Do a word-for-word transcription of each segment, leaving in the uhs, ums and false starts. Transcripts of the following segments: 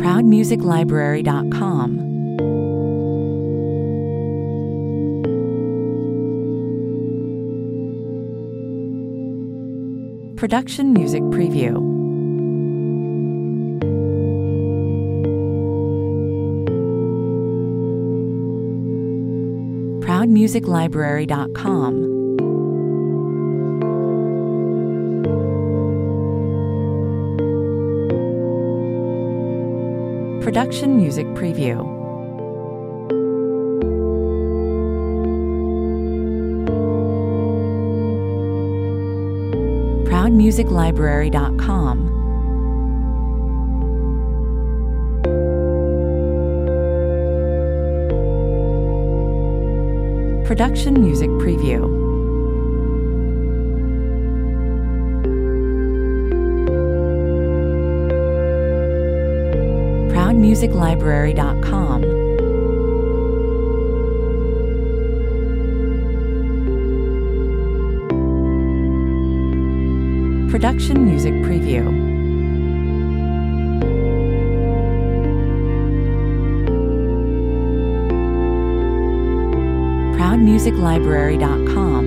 proud music library dot com. Production Music Preview. proud music library dot com. Production Music Preview. proud music library dot com. Production Music Preview. proud music library dot com. Production Music Preview. proud music library dot com.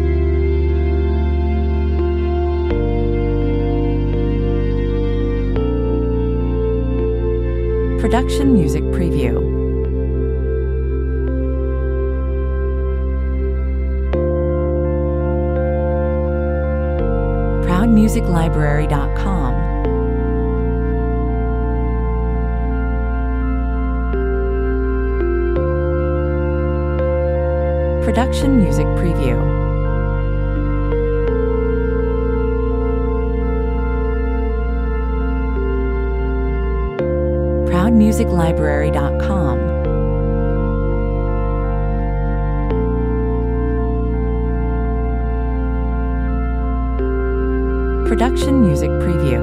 Production Music Preview. proud music library dot com. Production Music Preview. proud music library dot com. Production Music Preview.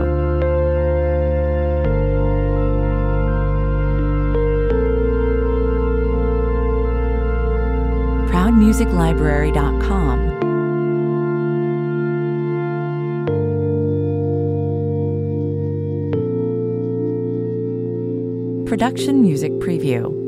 proud music library dot com. Production Music Preview.